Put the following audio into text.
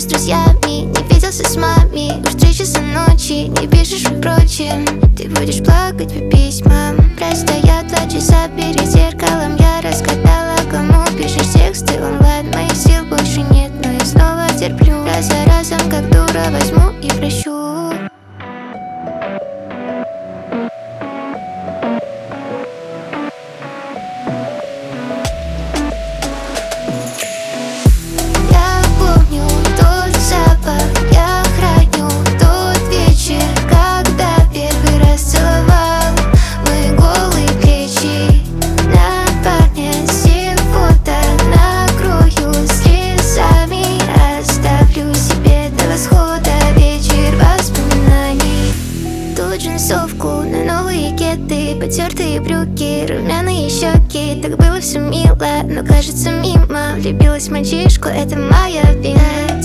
с друзьями, не виделся с мамой. Уж 3 часа ночи, не пишешь, впрочем. Ты будешь плакать по письмам. Простоя 2 часа перед зеркалом. Я разгадала, кому пишешь тексты онлайн. Моих сил больше нет, но я снова терплю. Раз за разом, как дура, возьму и прощу. Джинсовку на новые кеды, потертые брюки, румяные щеки. Так было все мило, но кажется мимо. Влюбилась в мальчишку, это моя вина.